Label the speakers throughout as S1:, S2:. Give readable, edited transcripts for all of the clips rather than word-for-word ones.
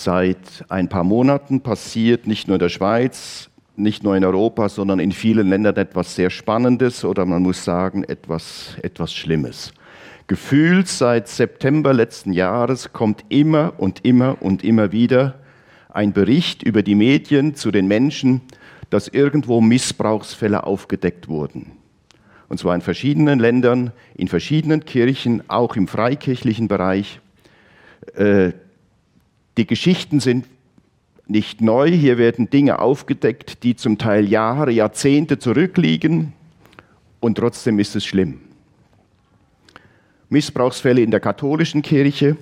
S1: Seit ein paar Monaten passiert nicht nur in der Schweiz, nicht nur in Europa, sondern in vielen Ländern etwas sehr Spannendes oder man muss sagen, etwas Schlimmes. Gefühlt seit September letzten Jahres kommt immer und immer und immer wieder ein Bericht über die Medien zu den Menschen, dass irgendwo Missbrauchsfälle aufgedeckt wurden. Und zwar in verschiedenen Ländern, in verschiedenen Kirchen, auch im freikirchlichen Bereich. Die Geschichten sind nicht neu. Hier werden Dinge aufgedeckt, die zum Teil Jahre, Jahrzehnte zurückliegen. Und trotzdem ist es schlimm. Missbrauchsfälle in der katholischen Kirche.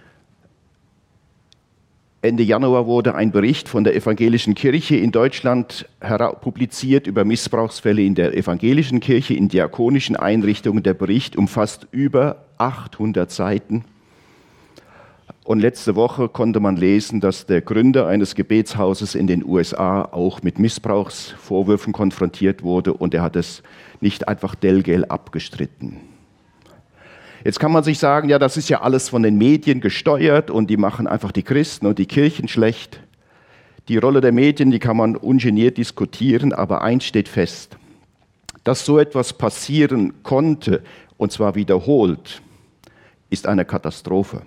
S1: Ende Januar wurde ein Bericht von der evangelischen Kirche in Deutschland publiziert über Missbrauchsfälle in der evangelischen Kirche, in diakonischen Einrichtungen. Der Bericht umfasst über 800 Seiten. Und letzte Woche konnte man lesen, dass der Gründer eines Gebetshauses in den USA auch mit Missbrauchsvorwürfen konfrontiert wurde und er hat es nicht einfach delgel abgestritten. Jetzt kann man sich sagen, ja, das ist ja alles von den Medien gesteuert und die machen einfach die Christen und die Kirchen schlecht. Die Rolle der Medien, die kann man ungeniert diskutieren, aber eins steht fest, dass so etwas passieren konnte, und zwar wiederholt, ist eine Katastrophe.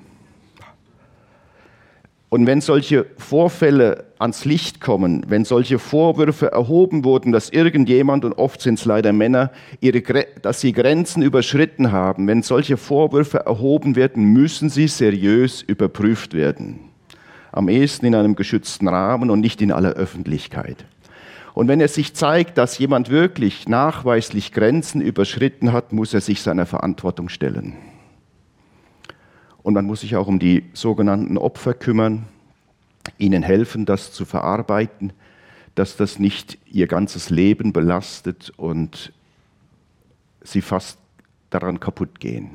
S1: Und wenn solche Vorfälle ans Licht kommen, wenn solche Vorwürfe erhoben wurden, dass irgendjemand, und oft sind es leider Männer, dass sie Grenzen überschritten haben, wenn solche Vorwürfe erhoben werden, müssen sie seriös überprüft werden. Am ehesten in einem geschützten Rahmen und nicht in aller Öffentlichkeit. Und wenn es sich zeigt, dass jemand wirklich nachweislich Grenzen überschritten hat, muss er sich seiner Verantwortung stellen. Und man muss sich auch um die sogenannten Opfer kümmern, ihnen helfen, das zu verarbeiten, dass das nicht ihr ganzes Leben belastet und sie fast daran kaputt gehen.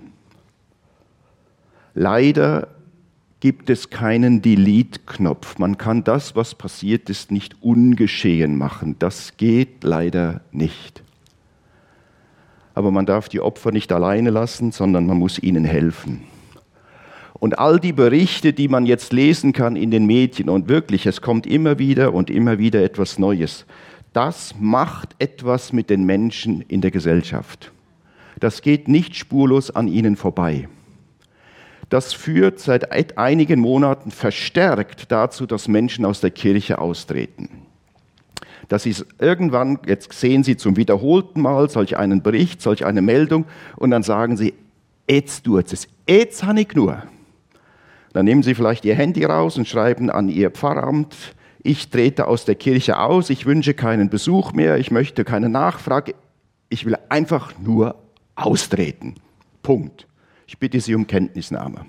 S1: Leider gibt es keinen Delete-Knopf. Man kann das, was passiert ist, nicht ungeschehen machen. Das geht leider nicht. Aber man darf die Opfer nicht alleine lassen, sondern man muss ihnen helfen. Und all die Berichte, die man jetzt lesen kann in den Medien, und wirklich, es kommt immer wieder und immer wieder etwas Neues, das macht etwas mit den Menschen in der Gesellschaft. Das geht nicht spurlos an ihnen vorbei. Das führt seit einigen Monaten verstärkt dazu, dass Menschen aus der Kirche austreten. Dass sie irgendwann, jetzt sehen sie zum wiederholten Mal solch einen Bericht, solch eine Meldung, und dann sagen sie, jetzt tut es, jetzt habe ich nur. Dann nehmen sie vielleicht ihr Handy raus und schreiben an ihr Pfarramt, ich trete aus der Kirche aus, ich wünsche keinen Besuch mehr, ich möchte keine Nachfrage, ich will einfach nur austreten. Punkt. Ich bitte Sie um Kenntnisnahme.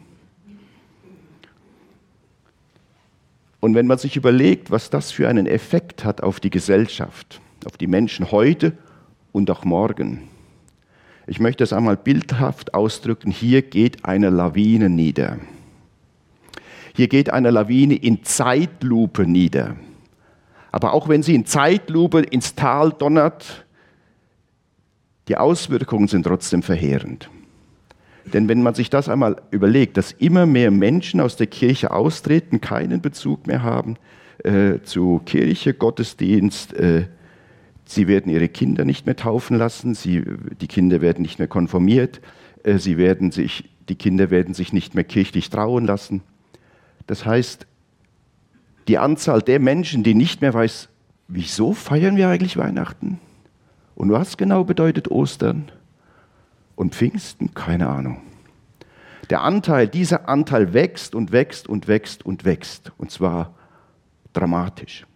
S1: Und wenn man sich überlegt, was das für einen Effekt hat auf die Gesellschaft, auf die Menschen heute und auch morgen, ich möchte es einmal bildhaft ausdrücken, hier geht eine Lawine nieder. Hier geht eine Lawine in Zeitlupe nieder. Aber auch wenn sie in Zeitlupe ins Tal donnert, die Auswirkungen sind trotzdem verheerend. Denn wenn man sich das einmal überlegt, dass immer mehr Menschen aus der Kirche austreten, keinen Bezug mehr haben zu Kirche, Gottesdienst, sie werden ihre Kinder nicht mehr taufen lassen, die Kinder werden nicht mehr konfirmiert, die Kinder werden sich nicht mehr kirchlich trauen lassen. Das heißt, die Anzahl der Menschen, die nicht mehr weiß, wieso feiern wir eigentlich Weihnachten? Und was genau bedeutet Ostern? Und Pfingsten? Keine Ahnung. Dieser Anteil wächst und wächst und wächst und wächst. Und zwar dramatisch.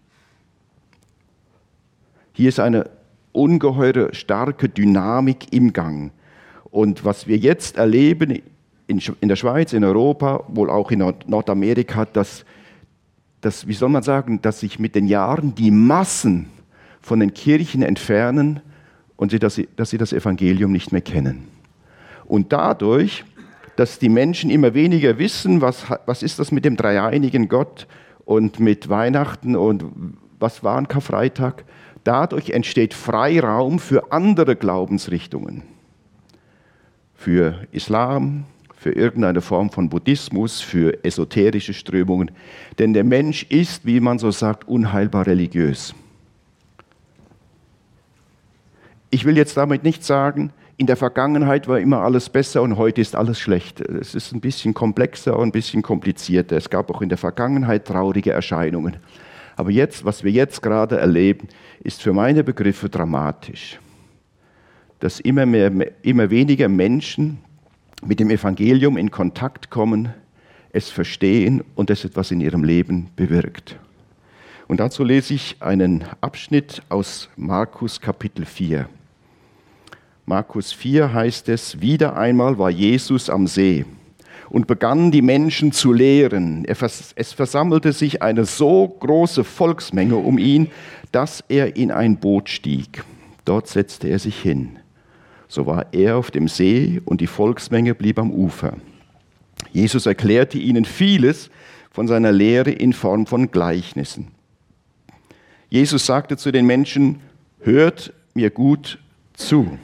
S1: Hier ist eine ungeheure, starke Dynamik im Gang. Und was wir jetzt erleben in der Schweiz, in Europa, wohl auch in Nordamerika, dass wie soll man sagen, dass sich mit den Jahren die Massen von den Kirchen entfernen und dass sie das Evangelium nicht mehr kennen. Und dadurch, dass die Menschen immer weniger wissen, was ist das mit dem dreieinigen Gott und mit Weihnachten und was war ein Karfreitag, dadurch entsteht Freiraum für andere Glaubensrichtungen. Für Islam, für irgendeine Form von Buddhismus, für esoterische Strömungen. Denn der Mensch ist, wie man so sagt, unheilbar religiös. Ich will jetzt damit nicht sagen, in der Vergangenheit war immer alles besser und heute ist alles schlecht. Es ist ein bisschen komplexer und ein bisschen komplizierter. Es gab auch in der Vergangenheit traurige Erscheinungen. Aber jetzt, was wir jetzt gerade erleben, ist für meine Begriffe dramatisch. Dass immer weniger Menschen mit dem Evangelium in Kontakt kommen, es verstehen und es etwas in ihrem Leben bewirkt. Und dazu lese ich einen Abschnitt aus Markus Kapitel 4. Markus 4 heißt es, wieder einmal war Jesus am See und begann die Menschen zu lehren. Es versammelte sich eine so große Volksmenge um ihn, dass er in ein Boot stieg. Dort setzte er sich hin. So war er auf dem See und die Volksmenge blieb am Ufer. Jesus erklärte ihnen vieles von seiner Lehre in Form von Gleichnissen. Jesus sagte zu den Menschen, hört mir gut zu.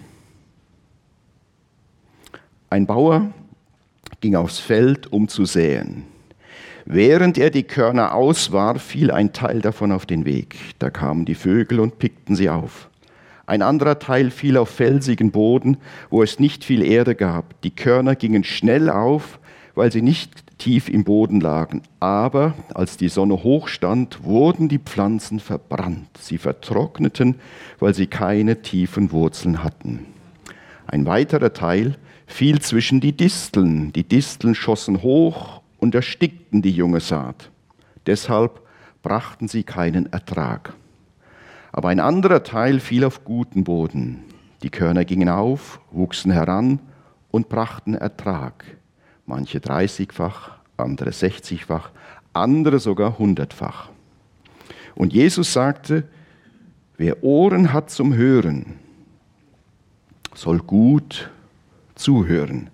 S1: Ein Bauer ging aufs Feld, um zu säen. Während er die Körner auswarf, fiel ein Teil davon auf den Weg. Da kamen die Vögel und pickten sie auf. Ein anderer Teil fiel auf felsigen Boden, wo es nicht viel Erde gab. Die Körner gingen schnell auf, weil sie nicht tief im Boden lagen. Aber als die Sonne hoch stand, wurden die Pflanzen verbrannt. Sie vertrockneten, weil sie keine tiefen Wurzeln hatten. Ein weiterer Teil fiel zwischen die Disteln. Die Disteln schossen hoch und erstickten die junge Saat. Deshalb brachten sie keinen Ertrag. Aber ein anderer Teil fiel auf guten Boden. Die Körner gingen auf, wuchsen heran und brachten Ertrag. Manche 30-fach, andere 60-fach, andere sogar 100-fach. Und Jesus sagte, wer Ohren hat zum Hören, soll gut zuhören.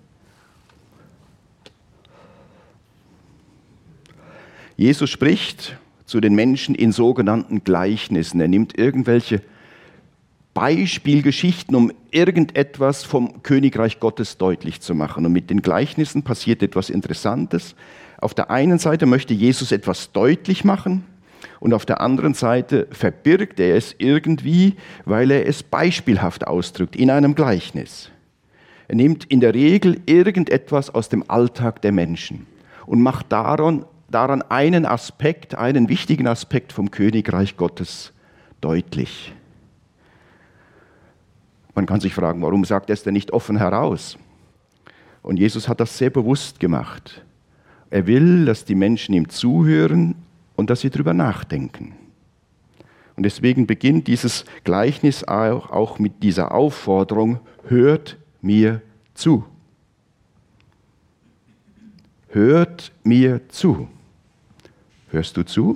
S1: Jesus spricht zu den Menschen in sogenannten Gleichnissen. Er nimmt irgendwelche Beispielgeschichten, um irgendetwas vom Königreich Gottes deutlich zu machen. Und mit den Gleichnissen passiert etwas Interessantes. Auf der einen Seite möchte Jesus etwas deutlich machen und auf der anderen Seite verbirgt er es irgendwie, weil er es beispielhaft ausdrückt in einem Gleichnis. Er nimmt in der Regel irgendetwas aus dem Alltag der Menschen und macht daran einen Aspekt, einen wichtigen Aspekt vom Königreich Gottes deutlich. Man kann sich fragen, warum sagt er es denn nicht offen heraus? Und Jesus hat das sehr bewusst gemacht. Er will, dass die Menschen ihm zuhören und dass sie darüber nachdenken. Und deswegen beginnt dieses Gleichnis auch mit dieser Aufforderung, hört mir zu. Hört mir zu. Hörst du zu?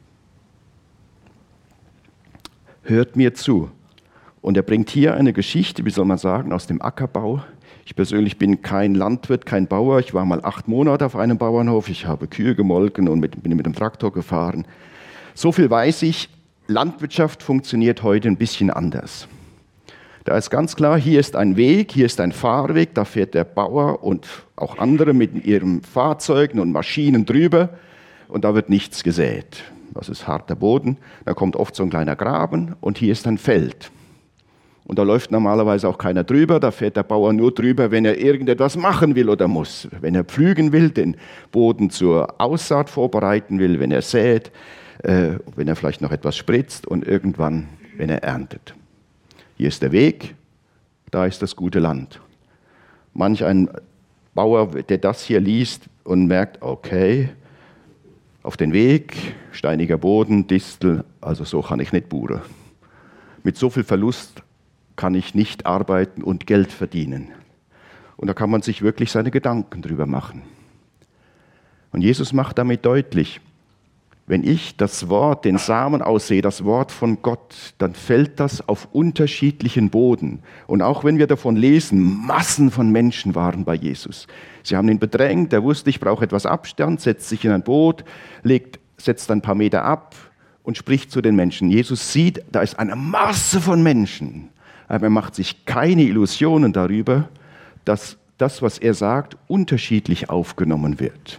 S1: Hört mir zu. Und er bringt hier eine Geschichte, wie soll man sagen, aus dem Ackerbau. Ich persönlich bin kein Landwirt, kein Bauer. Ich war mal 8 Monate auf einem Bauernhof. Ich habe Kühe gemolken und bin mit dem Traktor gefahren. So viel weiß ich, Landwirtschaft funktioniert heute ein bisschen anders. Da ist ganz klar, hier ist ein Weg, hier ist ein Fahrweg, da fährt der Bauer und auch andere mit ihren Fahrzeugen und Maschinen drüber und da wird nichts gesät. Das ist harter Boden, da kommt oft so ein kleiner Graben und hier ist ein Feld. Und da läuft normalerweise auch keiner drüber, da fährt der Bauer nur drüber, wenn er irgendetwas machen will oder muss. Wenn er pflügen will, den Boden zur Aussaat vorbereiten will, wenn er sät, wenn er vielleicht noch etwas spritzt und irgendwann, wenn er erntet. Hier ist der Weg, da ist das gute Land. Manch ein Bauer, der das hier liest und merkt, okay, auf den Weg, steiniger Boden, Distel, also so kann ich nicht buren. Mit so viel Verlust kann ich nicht arbeiten und Geld verdienen. Und da kann man sich wirklich seine Gedanken drüber machen. Und Jesus macht damit deutlich, wenn ich das Wort, den Samen aussehe, das Wort von Gott, dann fällt das auf unterschiedlichen Boden. Und auch wenn wir davon lesen, Massen von Menschen waren bei Jesus. Sie haben ihn bedrängt, er wusste, ich brauche etwas Abstand, setzt sich in ein Boot, setzt ein paar Meter ab und spricht zu den Menschen. Jesus sieht, da ist eine Masse von Menschen, aber er macht sich keine Illusionen darüber, dass das, was er sagt, unterschiedlich aufgenommen wird.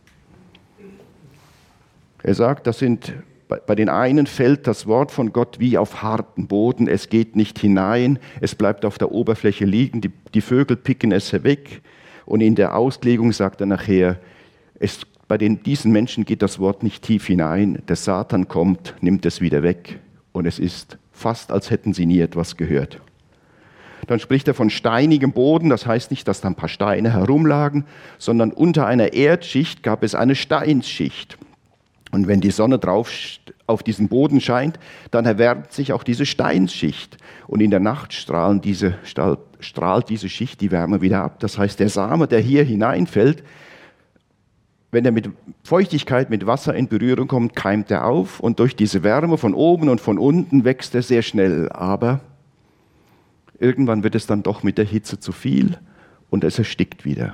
S1: Er sagt, bei den einen fällt das Wort von Gott wie auf harten Boden, es geht nicht hinein, es bleibt auf der Oberfläche liegen, die Vögel picken es weg. Und in der Auslegung sagt er nachher, bei diesen Menschen geht das Wort nicht tief hinein, der Satan kommt, nimmt es wieder weg und es ist fast, als hätten sie nie etwas gehört. Dann spricht er von steinigem Boden, das heißt nicht, dass da ein paar Steine herumlagen, sondern unter einer Erdschicht gab es eine Steinsschicht. Und wenn die Sonne drauf auf diesen Boden scheint, dann erwärmt sich auch diese Steinsschicht. Und in der Nacht strahlt diese Schicht die Wärme wieder ab. Das heißt, der Same, der hier hineinfällt, wenn er mit Feuchtigkeit, mit Wasser in Berührung kommt, keimt er auf. Und durch diese Wärme von oben und von unten wächst er sehr schnell. Aber irgendwann wird es dann doch mit der Hitze zu viel und es erstickt wieder.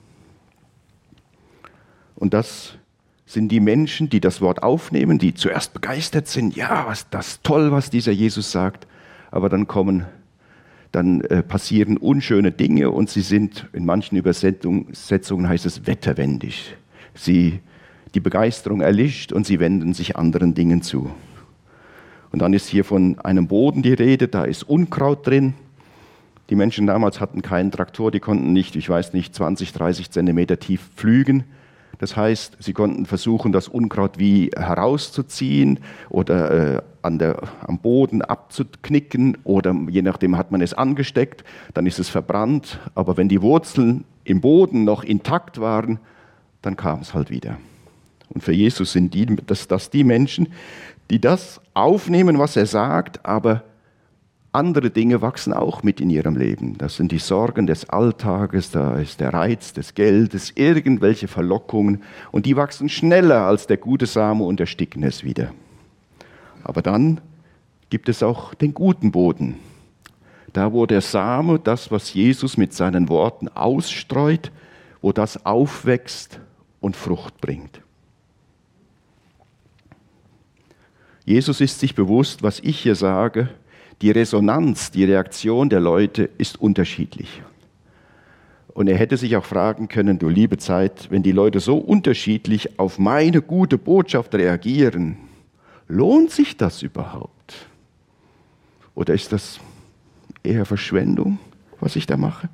S1: Und das sind die Menschen, die das Wort aufnehmen, die zuerst begeistert sind. Ja, das ist toll, was dieser Jesus sagt. Aber dann passieren unschöne Dinge und sie sind, in manchen Übersetzungen heißt es wetterwendig. Die Begeisterung erlischt und sie wenden sich anderen Dingen zu. Und dann ist hier von einem Boden die Rede, da ist Unkraut drin. Die Menschen damals hatten keinen Traktor, die konnten nicht, 20, 30 Zentimeter tief pflügen. Das heißt, sie konnten versuchen, das Unkraut wie herauszuziehen oder am Boden abzuknicken oder je nachdem hat man es angesteckt, dann ist es verbrannt. Aber wenn die Wurzeln im Boden noch intakt waren, dann kam es halt wieder. Und für Jesus sind das die Menschen, die das aufnehmen, was er sagt, aber andere Dinge wachsen auch mit in ihrem Leben. Das sind die Sorgen des Alltages, da ist der Reiz des Geldes, irgendwelche Verlockungen. Und die wachsen schneller als der gute Same und ersticken es wieder. Aber dann gibt es auch den guten Boden. Da, wo der Same, das, was Jesus mit seinen Worten ausstreut, wo das aufwächst und Frucht bringt. Jesus ist sich bewusst, was ich hier sage, die Resonanz, die Reaktion der Leute ist unterschiedlich. Und er hätte sich auch fragen können, du liebe Zeit, wenn die Leute so unterschiedlich auf meine gute Botschaft reagieren, lohnt sich das überhaupt? Oder ist das eher Verschwendung, was ich da mache?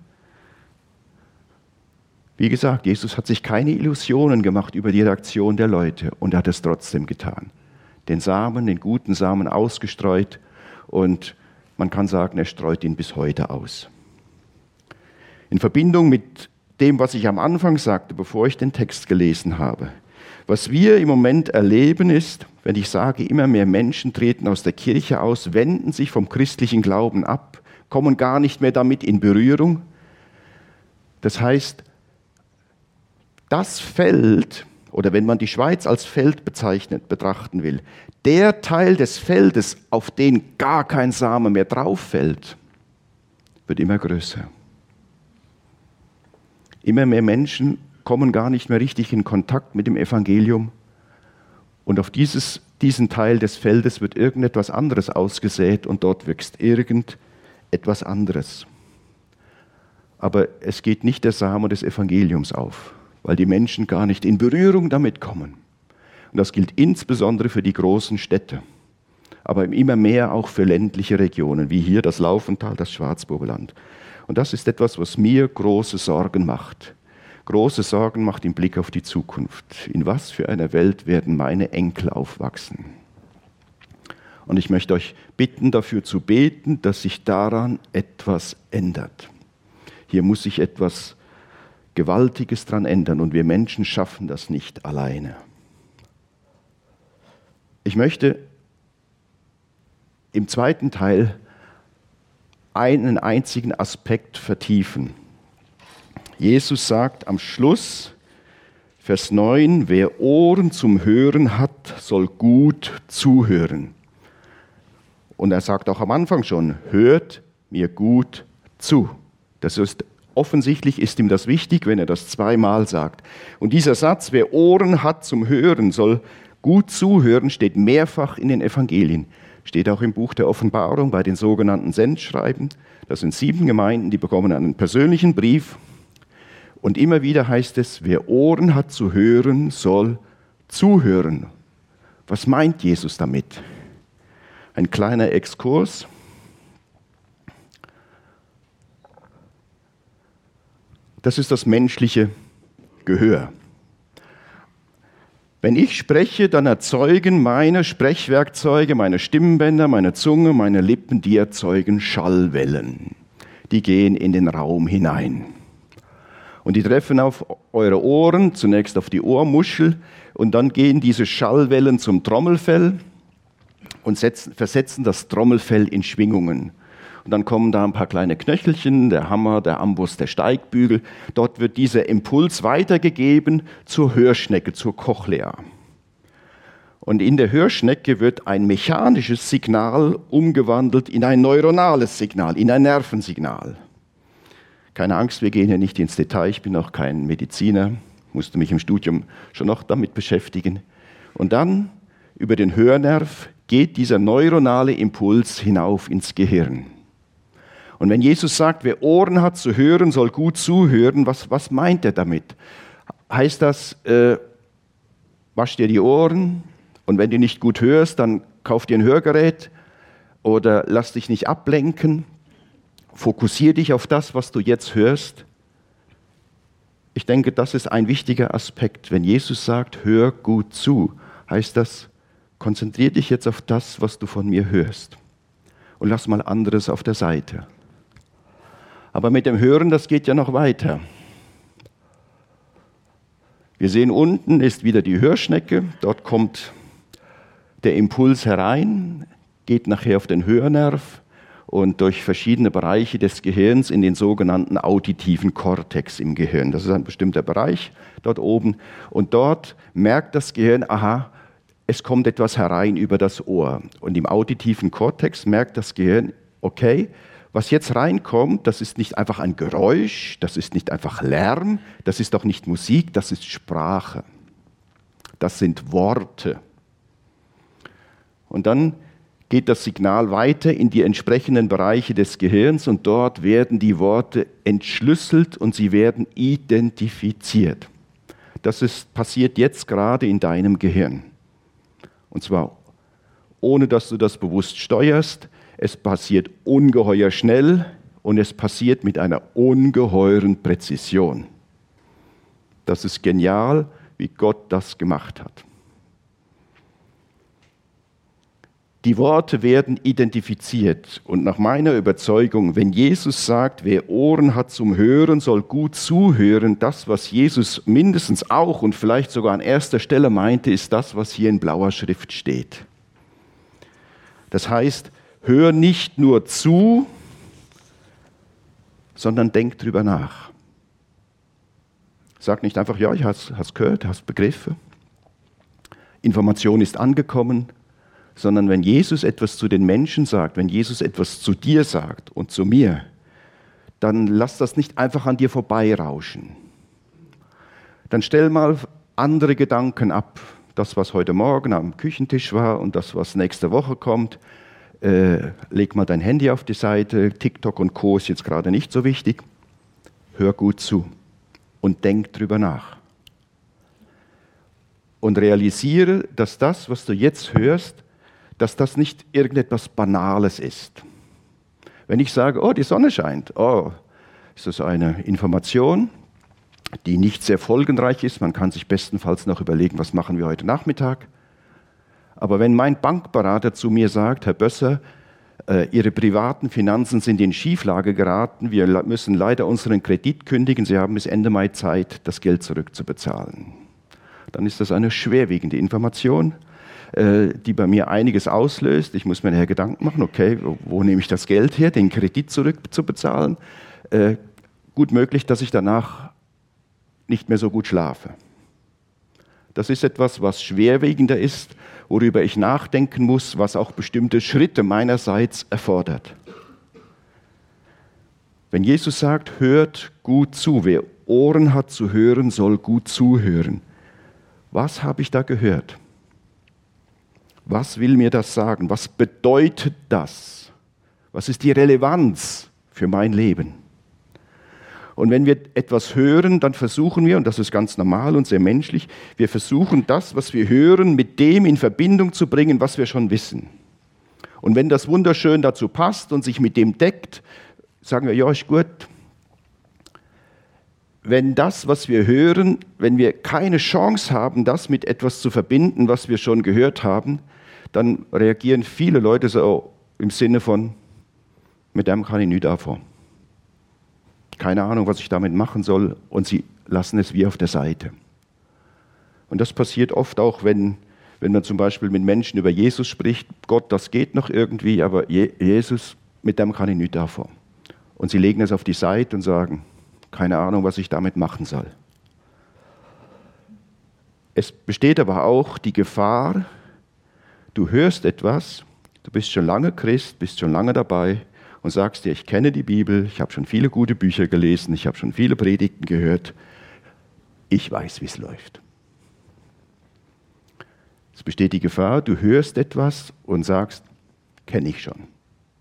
S1: Wie gesagt, Jesus hat sich keine Illusionen gemacht über die Reaktion der Leute und hat es trotzdem getan. Den Samen, den guten Samen ausgestreut und man kann sagen, er streut ihn bis heute aus. In Verbindung mit dem, was ich am Anfang sagte, bevor ich den Text gelesen habe. Was wir im Moment erleben ist, wenn ich sage, immer mehr Menschen treten aus der Kirche aus, wenden sich vom christlichen Glauben ab, kommen gar nicht mehr damit in Berührung. Das heißt, das Feld, oder wenn man die Schweiz als Feld betrachten will, der Teil des Feldes, auf den gar kein Same mehr drauf fällt, wird immer größer. Immer mehr Menschen kommen gar nicht mehr richtig in Kontakt mit dem Evangelium und auf diesen Teil des Feldes wird irgendetwas anderes ausgesät und dort wächst irgendetwas anderes. Aber es geht nicht der Same des Evangeliums auf, weil die Menschen gar nicht in Berührung damit kommen. Und das gilt insbesondere für die großen Städte, aber immer mehr auch für ländliche Regionen, wie hier das Laufental, das Schwarzburgerland. Und das ist etwas, was mir große Sorgen macht. Große Sorgen macht im Blick auf die Zukunft. In was für einer Welt werden meine Enkel aufwachsen? Und ich möchte euch bitten, dafür zu beten, dass sich daran etwas ändert. Hier muss sich etwas Gewaltiges dran ändern und wir Menschen schaffen das nicht alleine. Ich möchte im zweiten Teil einen einzigen Aspekt vertiefen. Jesus sagt am Schluss, Vers 9, wer Ohren zum Hören hat, soll gut zuhören. Und er sagt auch am Anfang schon, hört mir gut zu. Das ist offensichtlich ist ihm das wichtig, wenn er das zweimal sagt. Und dieser Satz, wer Ohren hat zum Hören, soll gut zuhören, steht mehrfach in den Evangelien. Steht auch im Buch der Offenbarung bei den sogenannten Sendschreiben. Das sind 7 Gemeinden, die bekommen einen persönlichen Brief. Und immer wieder heißt es, wer Ohren hat zu hören, soll zuhören. Was meint Jesus damit? Ein kleiner Exkurs. Das ist das menschliche Gehör. Wenn ich spreche, dann erzeugen meine Sprechwerkzeuge, meine Stimmbänder, meine Zunge, meine Lippen, die erzeugen Schallwellen. Die gehen in den Raum hinein. Und die treffen auf eure Ohren, zunächst auf die Ohrmuschel, und dann gehen diese Schallwellen zum Trommelfell und versetzen das Trommelfell in Schwingungen. Und dann kommen da ein paar kleine Knöchelchen, der Hammer, der Amboss, der Steigbügel. Dort wird dieser Impuls weitergegeben zur Hörschnecke, zur Cochlea. Und in der Hörschnecke wird ein mechanisches Signal umgewandelt in ein neuronales Signal, in ein Nervensignal. Keine Angst, wir gehen hier nicht ins Detail, ich bin auch kein Mediziner, musste mich im Studium schon noch damit beschäftigen. Und dann, über den Hörnerv, geht dieser neuronale Impuls hinauf ins Gehirn. Und wenn Jesus sagt, wer Ohren hat zu hören, soll gut zuhören, was meint er damit? Heißt das, wasch dir die Ohren und wenn du nicht gut hörst, dann kauf dir ein Hörgerät oder lass dich nicht ablenken, fokussier dich auf das, was du jetzt hörst. Ich denke, das ist ein wichtiger Aspekt. Wenn Jesus sagt, hör gut zu, heißt das, konzentrier dich jetzt auf das, was du von mir hörst und lass mal anderes auf der Seite. Aber mit dem Hören, das geht ja noch weiter. Wir sehen, unten ist wieder die Hörschnecke. Dort kommt der Impuls herein, geht nachher auf den Hörnerv und durch verschiedene Bereiche des Gehirns in den sogenannten auditiven Kortex im Gehirn. Das ist ein bestimmter Bereich dort oben. Und dort merkt das Gehirn, aha, es kommt etwas herein über das Ohr. Und im auditiven Kortex merkt das Gehirn, okay, was jetzt reinkommt, das ist nicht einfach ein Geräusch, das ist nicht einfach Lärm, das ist auch nicht Musik, das ist Sprache. Das sind Worte. Und dann geht das Signal weiter in die entsprechenden Bereiche des Gehirns und dort werden die Worte entschlüsselt und sie werden identifiziert. Das passiert jetzt gerade in deinem Gehirn. Und zwar ohne, dass du das bewusst steuerst. Es passiert ungeheuer schnell und es passiert mit einer ungeheuren Präzision. Das ist genial, wie Gott das gemacht hat. Die Worte werden identifiziert und nach meiner Überzeugung, wenn Jesus sagt, wer Ohren hat zum Hören, soll gut zuhören, das, was Jesus mindestens auch und vielleicht sogar an erster Stelle meinte, ist das, was hier in blauer Schrift steht. Das heißt, hör nicht nur zu, sondern denk drüber nach. Sag nicht einfach, ja, ich hast gehört, hast Begriffe. Information ist angekommen, sondern wenn Jesus etwas zu den Menschen sagt, wenn Jesus etwas zu dir sagt und zu mir, dann lass das nicht einfach an dir vorbeirauschen. Dann stell mal andere Gedanken ab. Das, was heute Morgen am Küchentisch war und das, was nächste Woche kommt. Leg mal dein Handy auf die Seite, TikTok und Co. ist jetzt gerade nicht so wichtig. Hör gut zu und denk drüber nach. Und realisiere, dass das, was du jetzt hörst, dass das nicht irgendetwas Banales ist. Wenn ich sage, oh, die Sonne scheint, oh, ist das eine Information, die nicht sehr folgenreich ist. Man kann sich bestenfalls noch überlegen, was machen wir heute Nachmittag. Aber wenn mein Bankberater zu mir sagt, Herr Bösser, Ihre privaten Finanzen sind in Schieflage geraten, wir müssen leider unseren Kredit kündigen, Sie haben bis Ende Mai Zeit, das Geld zurückzubezahlen. Dann ist das eine schwerwiegende Information, die bei mir einiges auslöst. Ich muss mir nachher Gedanken machen, okay, wo nehme ich das Geld her, den Kredit zurückzubezahlen? Gut möglich, dass ich danach nicht mehr so gut schlafe. Das ist etwas, was schwerwiegender ist, worüber ich nachdenken muss, was auch bestimmte Schritte meinerseits erfordert. Wenn Jesus sagt, hört gut zu, wer Ohren hat zu hören, soll gut zuhören. Was habe ich da gehört? Was will mir das sagen? Was bedeutet das? Was ist die Relevanz für mein Leben? Und wenn wir etwas hören, dann versuchen wir, und das ist ganz normal und sehr menschlich, wir versuchen das, was wir hören, mit dem in Verbindung zu bringen, was wir schon wissen. Und wenn das wunderschön dazu passt und sich mit dem deckt, sagen wir, ja, ist gut. Wenn das, was wir hören, wenn wir keine Chance haben, das mit etwas zu verbinden, was wir schon gehört haben, dann reagieren viele Leute so im Sinne von, mit dem kann ich nichts anfangen. Keine Ahnung, was ich damit machen soll, und sie lassen es wie auf der Seite. Und das passiert oft auch, wenn man zum Beispiel mit Menschen über Jesus spricht. Gott, das geht noch irgendwie, aber Jesus, mit dem kann ich nichts anfangen. Und sie legen es auf die Seite und sagen, keine Ahnung, was ich damit machen soll. Es besteht aber auch die Gefahr, du hörst etwas, du bist schon lange Christ, bist schon lange dabei und sagst dir, ich kenne die Bibel, ich habe schon viele gute Bücher gelesen, ich habe schon viele Predigten gehört, ich weiß, wie es läuft. Es besteht die Gefahr, du hörst etwas und sagst, kenne ich schon.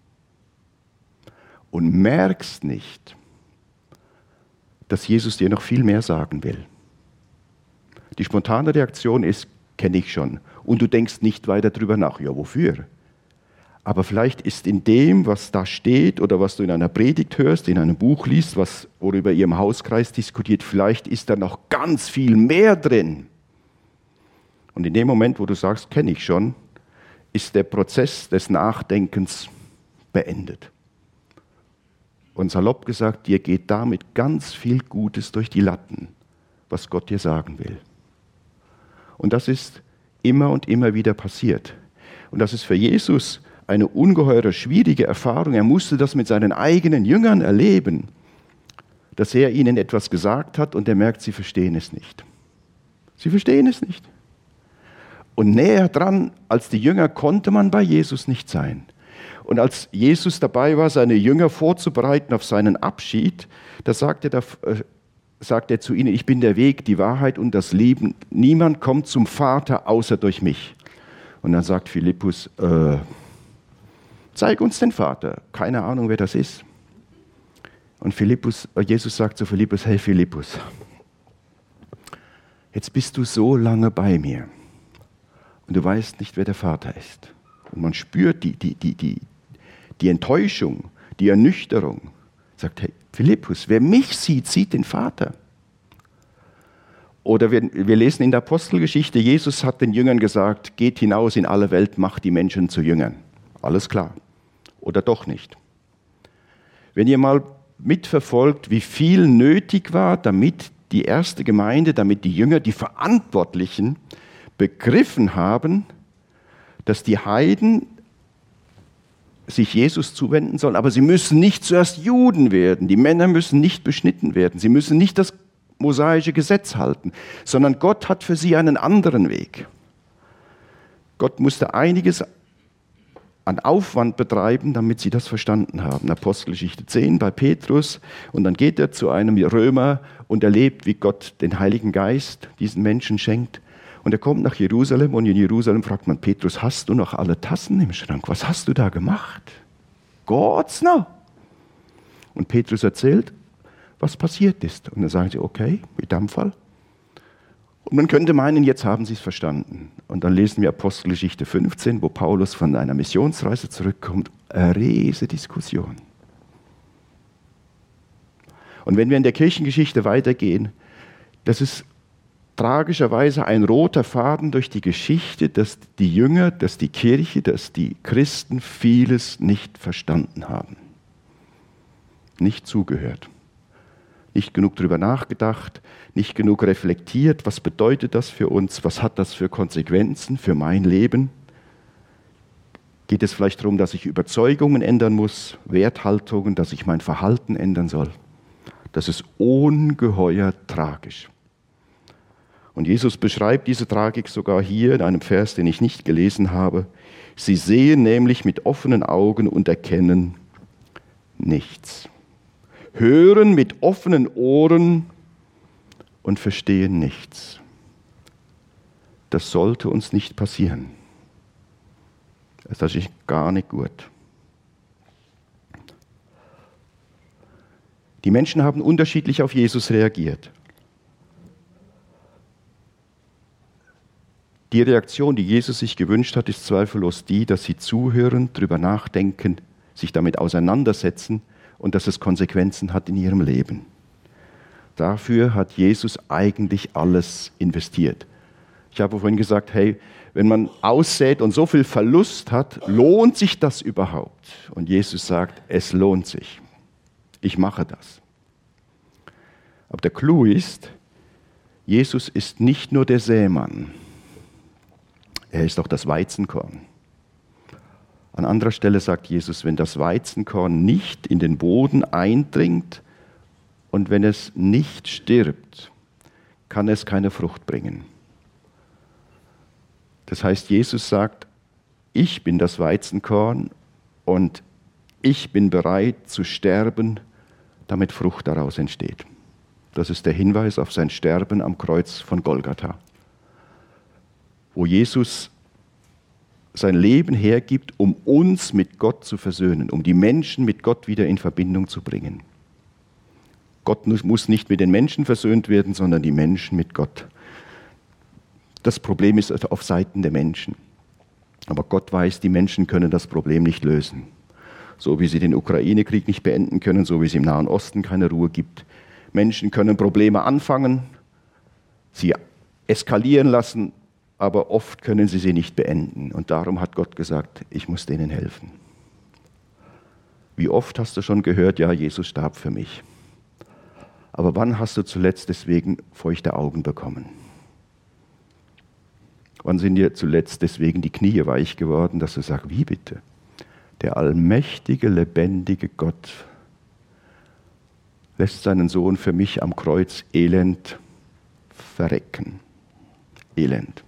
S1: Und merkst nicht, dass Jesus dir noch viel mehr sagen will. Die spontane Reaktion ist, kenne ich schon. Und du denkst nicht weiter darüber nach, ja, wofür? Aber vielleicht ist in dem, was da steht oder was du in einer Predigt hörst, in einem Buch liest, worüber ihr im Hauskreis diskutiert, vielleicht ist da noch ganz viel mehr drin. Und in dem Moment, wo du sagst, kenne ich schon, ist der Prozess des Nachdenkens beendet. Und salopp gesagt, dir geht damit ganz viel Gutes durch die Latten, was Gott dir sagen will. Und das ist immer und immer wieder passiert. Und das ist für Jesus eine ungeheure schwierige Erfahrung. Er musste das mit seinen eigenen Jüngern erleben, dass er ihnen etwas gesagt hat und er merkt, sie verstehen es nicht. Sie verstehen es nicht. Und näher dran als die Jünger konnte man bei Jesus nicht sein. Und als Jesus dabei war, seine Jünger vorzubereiten auf seinen Abschied, da sagt er zu ihnen, ich bin der Weg, die Wahrheit und das Leben. Niemand kommt zum Vater außer durch mich. Und dann sagt Philippus, zeig uns den Vater. Keine Ahnung, wer das ist. Und Jesus sagt zu Philippus, hey Philippus, jetzt bist du so lange bei mir und du weißt nicht, wer der Vater ist. Und man spürt die Enttäuschung, die Ernüchterung. Sagt, hey, Philippus, wer mich sieht, sieht den Vater. Oder wir lesen in der Apostelgeschichte, Jesus hat den Jüngern gesagt, geht hinaus in alle Welt, macht die Menschen zu Jüngern. Alles klar. Oder doch nicht. Wenn ihr mal mitverfolgt, wie viel nötig war, damit die erste Gemeinde, damit die Jünger, die Verantwortlichen begriffen haben, dass die Heiden sich Jesus zuwenden sollen, aber sie müssen nicht zuerst Juden werden, die Männer müssen nicht beschnitten werden, sie müssen nicht das mosaische Gesetz halten, sondern Gott hat für sie einen anderen Weg. Gott musste einiges an Aufwand betreiben, damit sie das verstanden haben. Apostelgeschichte 10 bei Petrus, und dann geht er zu einem Römer und erlebt, wie Gott den Heiligen Geist diesen Menschen schenkt. Und er kommt nach Jerusalem und in Jerusalem fragt man Petrus, hast du noch alle Tassen im Schrank? Was hast du da gemacht? Geht's noch? Und Petrus erzählt, was passiert ist. Und dann sagen sie, okay, in dem Fall. Und man könnte meinen, jetzt haben sie es verstanden. Und dann lesen wir Apostelgeschichte 15, wo Paulus von einer Missionsreise zurückkommt. Eine riesige Diskussion. Und wenn wir in der Kirchengeschichte weitergehen, das ist tragischerweise ein roter Faden durch die Geschichte, dass die Jünger, dass die Kirche, dass die Christen vieles nicht verstanden haben. Nicht zugehört. Nicht genug darüber nachgedacht, nicht genug reflektiert, was bedeutet das für uns, was hat das für Konsequenzen für mein Leben? Geht es vielleicht darum, dass ich Überzeugungen ändern muss, Werthaltungen, dass ich mein Verhalten ändern soll? Das ist ungeheuer tragisch. Und Jesus beschreibt diese Tragik sogar hier in einem Vers, den ich nicht gelesen habe. Sie sehen nämlich mit offenen Augen und erkennen nichts. Hören mit offenen Ohren und verstehen nichts. Das sollte uns nicht passieren. Das ist gar nicht gut. Die Menschen haben unterschiedlich auf Jesus reagiert. Die Reaktion, die Jesus sich gewünscht hat, ist zweifellos die, dass sie zuhören, darüber nachdenken, sich damit auseinandersetzen und dass es Konsequenzen hat in ihrem Leben. Dafür hat Jesus eigentlich alles investiert. Ich habe vorhin gesagt, hey, wenn man aussät und so viel Verlust hat, lohnt sich das überhaupt? Und Jesus sagt, es lohnt sich. Ich mache das. Aber der Clou ist, Jesus ist nicht nur der Sämann. Er ist auch das Weizenkorn. An anderer Stelle sagt Jesus, wenn das Weizenkorn nicht in den Boden eindringt und wenn es nicht stirbt, kann es keine Frucht bringen. Das heißt, Jesus sagt, ich bin das Weizenkorn und ich bin bereit zu sterben, damit Frucht daraus entsteht. Das ist der Hinweis auf sein Sterben am Kreuz von Golgatha, wo Jesus sein Leben hergibt, um uns mit Gott zu versöhnen, um die Menschen mit Gott wieder in Verbindung zu bringen. Gott muss nicht mit den Menschen versöhnt werden, sondern die Menschen mit Gott. Das Problem ist auf Seiten der Menschen. Aber Gott weiß, die Menschen können das Problem nicht lösen. So wie sie den Ukraine-Krieg nicht beenden können, so wie es im Nahen Osten keine Ruhe gibt. Menschen können Probleme anfangen, sie eskalieren lassen, aber oft können sie nicht beenden. Und darum hat Gott gesagt, ich muss denen helfen. Wie oft hast du schon gehört, ja, Jesus starb für mich. Aber wann hast du zuletzt deswegen feuchte Augen bekommen? Wann sind dir zuletzt deswegen die Knie weich geworden, dass du sagst, wie bitte? Der allmächtige, lebendige Gott lässt seinen Sohn für mich am Kreuz elend verrecken. Elend.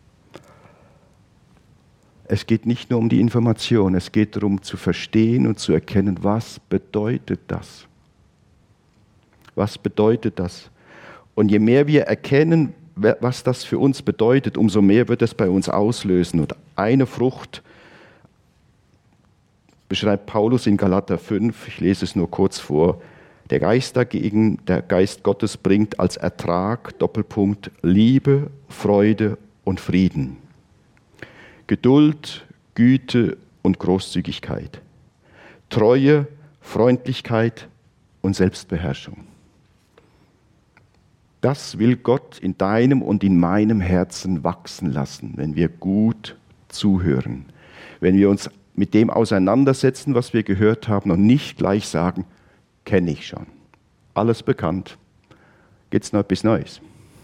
S1: Es geht nicht nur um die Information, es geht darum zu verstehen und zu erkennen, was bedeutet das? Was bedeutet das? Und je mehr wir erkennen, was das für uns bedeutet, umso mehr wird es bei uns auslösen. Und eine Frucht beschreibt Paulus in Galater 5, ich lese es nur kurz vor, der Geist dagegen, der Geist Gottes bringt als Ertrag, Doppelpunkt, Liebe, Freude und Frieden. Geduld, Güte und Großzügigkeit, Treue, Freundlichkeit und Selbstbeherrschung. Das will Gott in deinem und in meinem Herzen wachsen lassen, wenn wir gut zuhören, wenn wir uns mit dem auseinandersetzen, was wir gehört haben und nicht gleich sagen, kenne ich schon, alles bekannt, geht's noch etwas Neues.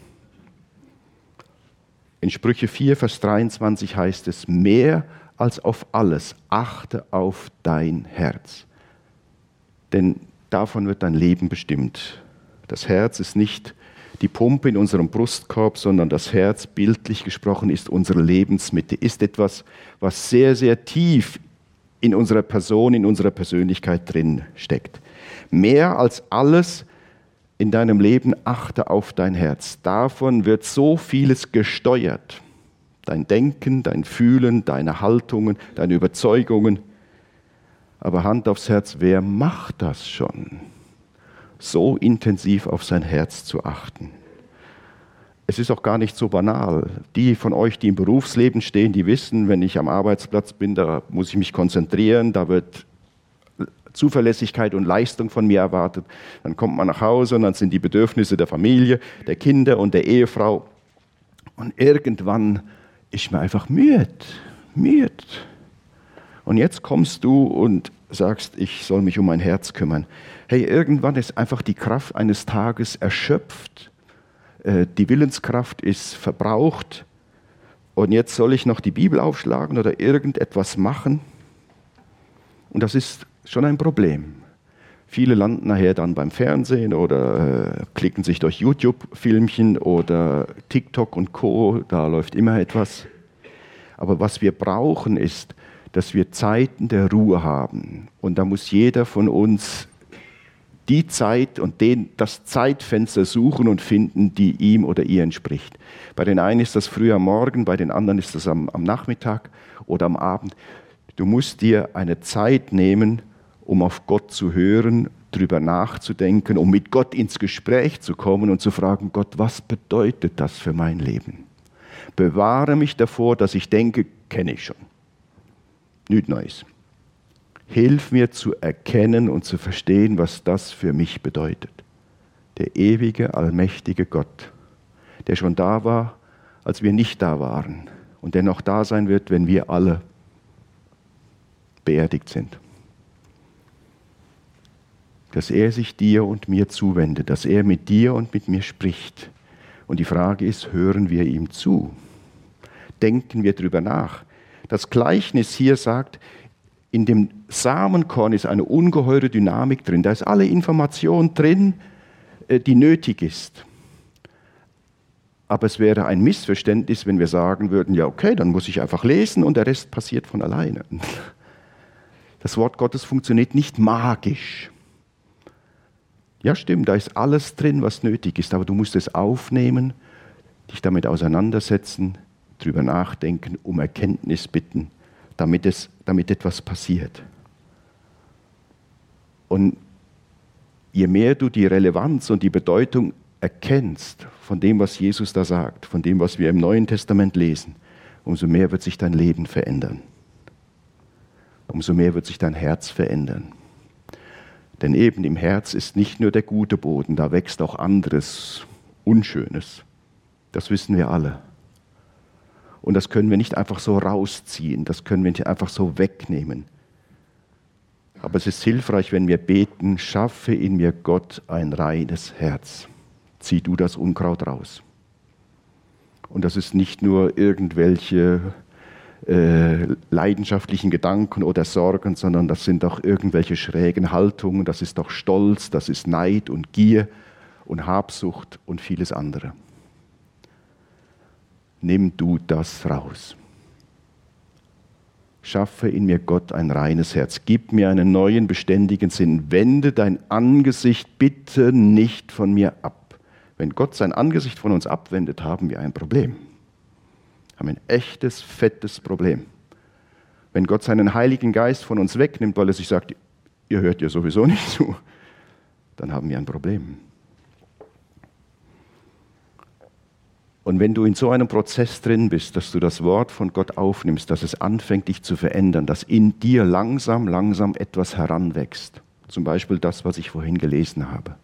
S1: In Sprüche 4, Vers 23 heißt es, mehr als auf alles, achte auf dein Herz. Denn davon wird dein Leben bestimmt. Das Herz ist nicht die Pumpe in unserem Brustkorb, sondern das Herz, bildlich gesprochen, ist unsere Lebensmitte, ist etwas, was sehr, sehr tief in unserer Person, in unserer Persönlichkeit drin steckt. Mehr als alles in deinem Leben achte auf dein Herz. Davon wird so vieles gesteuert. Dein Denken, dein Fühlen, deine Haltungen, deine Überzeugungen. Aber Hand aufs Herz, wer macht das schon? So intensiv auf sein Herz zu achten. Es ist auch gar nicht so banal. Die von euch, die im Berufsleben stehen, die wissen, wenn ich am Arbeitsplatz bin, da muss ich mich konzentrieren, da wird Zuverlässigkeit und Leistung von mir erwartet. Dann kommt man nach Hause und dann sind die Bedürfnisse der Familie, der Kinder und der Ehefrau. Und irgendwann ist mir einfach müde. Und jetzt kommst du und sagst, ich soll mich um mein Herz kümmern. Hey, irgendwann ist einfach die Kraft eines Tages erschöpft. Die Willenskraft ist verbraucht. Und jetzt soll ich noch die Bibel aufschlagen oder irgendetwas machen. Und das ist schon ein Problem. Viele landen nachher dann beim Fernsehen oder klicken sich durch YouTube-Filmchen oder TikTok und Co. Da läuft immer etwas. Aber was wir brauchen ist, dass wir Zeiten der Ruhe haben. Und da muss jeder von uns die Zeit und das Zeitfenster suchen und finden, die ihm oder ihr entspricht. Bei den einen ist das früh am Morgen, bei den anderen ist das am Nachmittag oder am Abend. Du musst dir eine Zeit nehmen, um auf Gott zu hören, drüber nachzudenken, um mit Gott ins Gespräch zu kommen und zu fragen, Gott, was bedeutet das für mein Leben? Bewahre mich davor, dass ich denke, kenne ich schon. Nichts Neues. Hilf mir zu erkennen und zu verstehen, was das für mich bedeutet. Der ewige, allmächtige Gott, der schon da war, als wir nicht da waren und der noch da sein wird, wenn wir alle beerdigt sind. Dass er sich dir und mir zuwendet, dass er mit dir und mit mir spricht. Und die Frage ist, hören wir ihm zu? Denken wir darüber nach? Das Gleichnis hier sagt, in dem Samenkorn ist eine ungeheure Dynamik drin. Da ist alle Information drin, die nötig ist. Aber es wäre ein Missverständnis, wenn wir sagen würden, ja okay, dann muss ich einfach lesen und der Rest passiert von alleine. Das Wort Gottes funktioniert nicht magisch. Ja stimmt, da ist alles drin, was nötig ist, aber du musst es aufnehmen, dich damit auseinandersetzen, drüber nachdenken, um Erkenntnis bitten, damit etwas passiert. Und je mehr du die Relevanz und die Bedeutung erkennst von dem, was Jesus da sagt, von dem, was wir im Neuen Testament lesen, umso mehr wird sich dein Leben verändern. Umso mehr wird sich dein Herz verändern. Denn eben im Herz ist nicht nur der gute Boden, da wächst auch anderes, Unschönes. Das wissen wir alle. Und das können wir nicht einfach so rausziehen, das können wir nicht einfach so wegnehmen. Aber es ist hilfreich, wenn wir beten, schaffe in mir Gott ein reines Herz. Zieh du das Unkraut raus. Und das ist nicht nur irgendwelche leidenschaftlichen Gedanken oder Sorgen, sondern das sind auch irgendwelche schrägen Haltungen, das ist auch Stolz, das ist Neid und Gier und Habsucht und vieles andere. Nimm du das raus. Schaffe in mir Gott ein reines Herz. Gib mir einen neuen, beständigen Sinn. Wende dein Angesicht bitte nicht von mir ab. Wenn Gott sein Angesicht von uns abwendet, haben wir ein Problem. Haben ein echtes, fettes Problem. Wenn Gott seinen Heiligen Geist von uns wegnimmt, weil er sich sagt, ihr hört ja sowieso nicht zu, dann haben wir ein Problem. Und wenn du in so einem Prozess drin bist, dass du das Wort von Gott aufnimmst, dass es anfängt, dich zu verändern, dass in dir langsam etwas heranwächst, zum Beispiel das, was ich vorhin gelesen habe,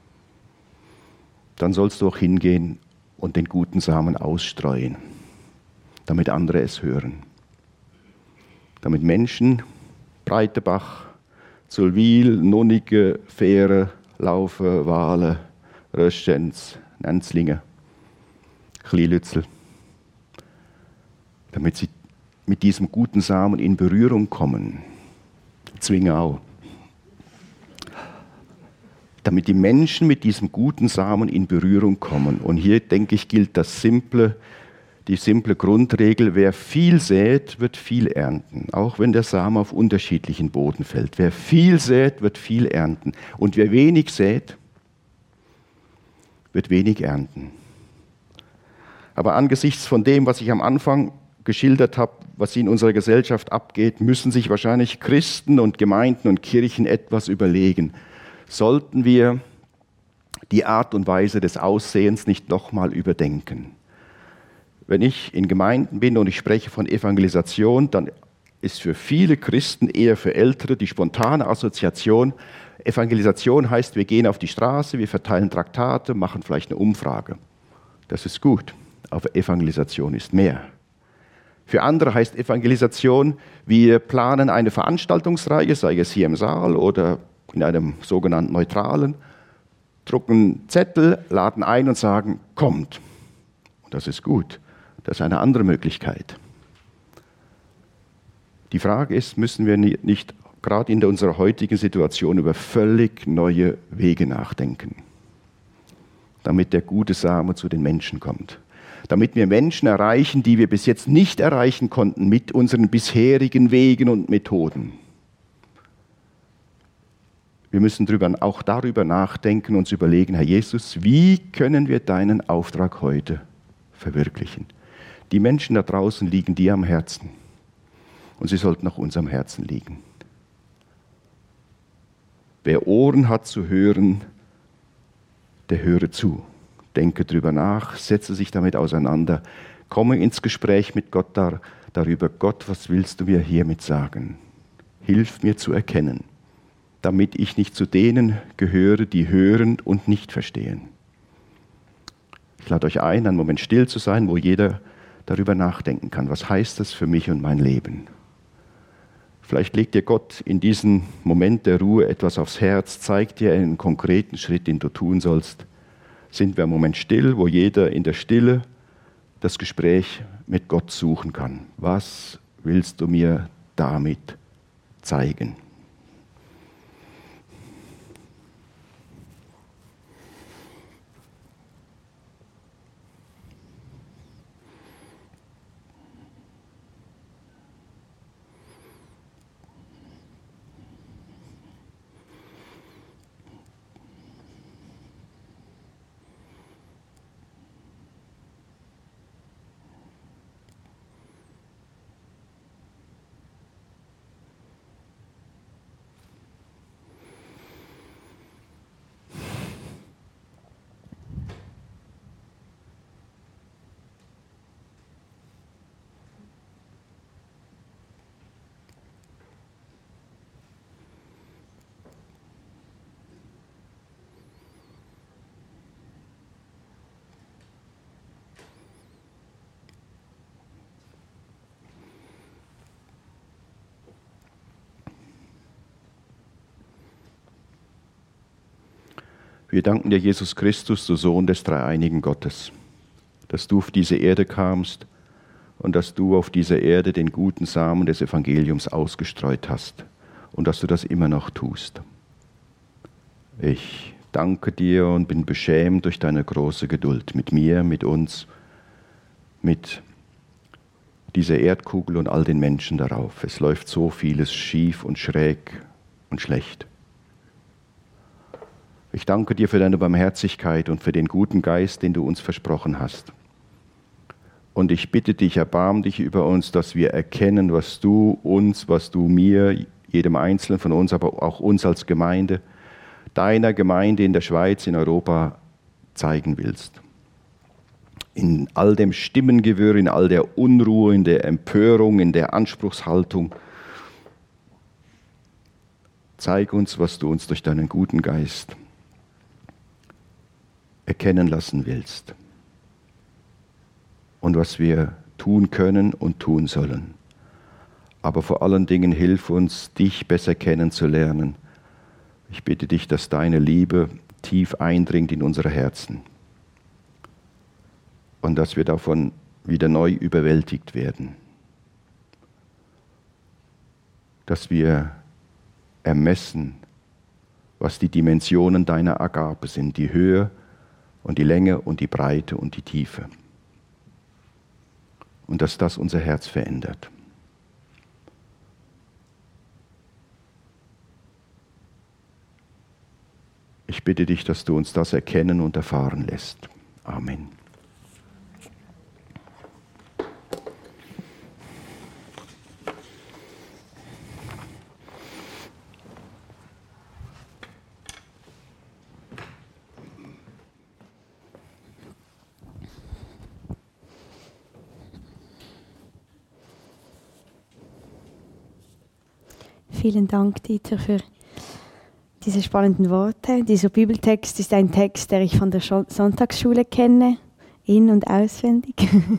S1: dann sollst du auch hingehen und den guten Samen ausstreuen, damit andere es hören. Damit Menschen, Breitebach, Zullwil, Nonnige, Fähre, Laufe, Wale, Röschenz, Nenzlinge, Klilützel, damit sie mit diesem guten Samen in Berührung kommen. Zwingau. Damit die Menschen mit diesem guten Samen in Berührung kommen. Und hier, denke ich, gilt die simple Grundregel, wer viel sät, wird viel ernten. Auch wenn der Same auf unterschiedlichen Boden fällt. Wer viel sät, wird viel ernten. Und wer wenig sät, wird wenig ernten. Aber angesichts von dem, was ich am Anfang geschildert habe, was in unserer Gesellschaft abgeht, müssen sich wahrscheinlich Christen und Gemeinden und Kirchen etwas überlegen. Sollten wir die Art und Weise des Aussehens nicht nochmal überdenken? Wenn ich in Gemeinden bin und ich spreche von Evangelisation, dann ist für viele Christen, eher für Ältere, die spontane Assoziation, Evangelisation heißt, wir gehen auf die Straße, wir verteilen Traktate, machen vielleicht eine Umfrage. Das ist gut, aber Evangelisation ist mehr. Für andere heißt Evangelisation, wir planen eine Veranstaltungsreihe, sei es hier im Saal oder in einem sogenannten Neutralen, drucken Zettel, laden ein und sagen, kommt. Und das ist gut. Das ist eine andere Möglichkeit. Die Frage ist, müssen wir nicht gerade in unserer heutigen Situation über völlig neue Wege nachdenken, damit der gute Same zu den Menschen kommt. Damit wir Menschen erreichen, die wir bis jetzt nicht erreichen konnten mit unseren bisherigen Wegen und Methoden. Wir müssen auch darüber nachdenken und uns überlegen, Herr Jesus, wie können wir deinen Auftrag heute verwirklichen? Die Menschen da draußen liegen dir am Herzen und sie sollten auch uns am Herzen liegen. Wer Ohren hat zu hören, der höre zu. Denke drüber nach, setze sich damit auseinander, komme ins Gespräch mit Gott darüber. Gott, was willst du mir hiermit sagen? Hilf mir zu erkennen, damit ich nicht zu denen gehöre, die hören und nicht verstehen. Ich lade euch ein, einen Moment still zu sein, wo jeder darüber nachdenken kann. Was heißt das für mich und mein Leben? Vielleicht legt dir Gott in diesem Moment der Ruhe etwas aufs Herz, zeigt dir einen konkreten Schritt, den du tun sollst. Sind wir einen Moment still, wo jeder in der Stille das Gespräch mit Gott suchen kann. Was willst du mir damit zeigen? Wir danken dir, Jesus Christus, du Sohn des dreieinigen Gottes, dass du auf diese Erde kamst und dass du auf dieser Erde den guten Samen des Evangeliums ausgestreut hast und dass du das immer noch tust. Ich danke dir und bin beschämt durch deine große Geduld mit mir, mit uns, mit dieser Erdkugel und all den Menschen darauf. Es läuft so vieles schief und schräg und schlecht. Ich danke dir für deine Barmherzigkeit und für den guten Geist, den du uns versprochen hast. Und ich bitte dich, erbarm dich über uns, dass wir erkennen, was du uns, was du mir, jedem Einzelnen von uns, aber auch uns als Gemeinde, deiner Gemeinde in der Schweiz, in Europa zeigen willst. In all dem Stimmengewirr, in all der Unruhe, in der Empörung, in der Anspruchshaltung. Zeig uns, was du uns durch deinen guten Geist erkennen lassen willst und was wir tun können und tun sollen. Aber vor allen Dingen hilf uns, dich besser kennenzulernen. Ich bitte dich, dass deine Liebe tief eindringt in unsere Herzen und dass wir davon wieder neu überwältigt werden, dass wir ermessen, was die Dimensionen deiner Agape sind, die Höhe und die Länge und die Breite und die Tiefe. Und dass das unser Herz verändert. Ich bitte dich, dass du uns das erkennen und erfahren lässt. Amen.
S2: Vielen Dank, Dieter, für diese spannenden Worte. Dieser Bibeltext ist ein Text, den ich von der Sonntagsschule kenne, in- und auswendig.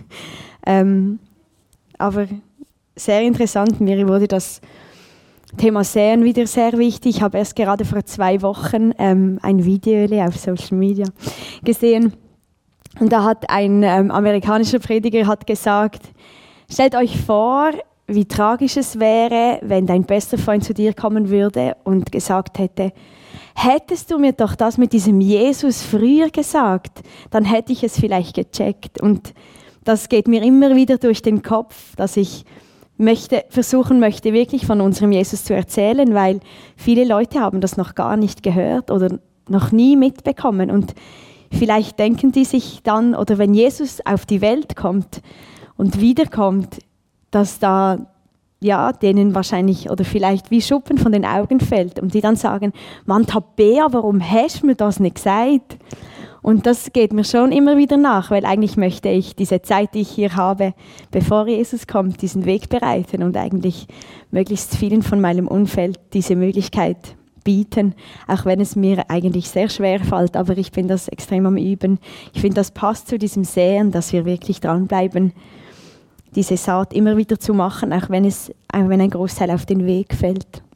S2: Aber sehr interessant, mir wurde das Thema Säen wieder sehr wichtig. Ich habe erst gerade vor 2 Wochen ein Video auf Social Media gesehen. Und da hat ein amerikanischer Prediger hat gesagt, stellt euch vor, wie tragisch es wäre, wenn dein bester Freund zu dir kommen würde und gesagt hätte, hättest du mir doch das mit diesem Jesus früher gesagt, dann hätte ich es vielleicht gecheckt. Und das geht mir immer wieder durch den Kopf, dass ich versuchen möchte, wirklich von unserem Jesus zu erzählen, weil viele Leute haben das noch gar nicht gehört oder noch nie mitbekommen. Und vielleicht denken die sich dann, oder wenn Jesus auf die Welt kommt und wiederkommt, dass da denen wahrscheinlich oder vielleicht wie Schuppen von den Augen fällt und die dann sagen, Mann, Tabea, warum hast du mir das nicht gesagt? Und das geht mir schon immer wieder nach, weil eigentlich möchte ich diese Zeit, die ich hier habe, bevor Jesus kommt, diesen Weg bereiten und eigentlich möglichst vielen von meinem Umfeld diese Möglichkeit bieten, auch wenn es mir eigentlich sehr schwer fällt, aber ich bin das extrem am Üben. Ich finde, das passt zu diesem Säen, dass wir wirklich dranbleiben, diese Saat immer wieder zu machen, auch wenn ein Großteil auf den Weg fällt.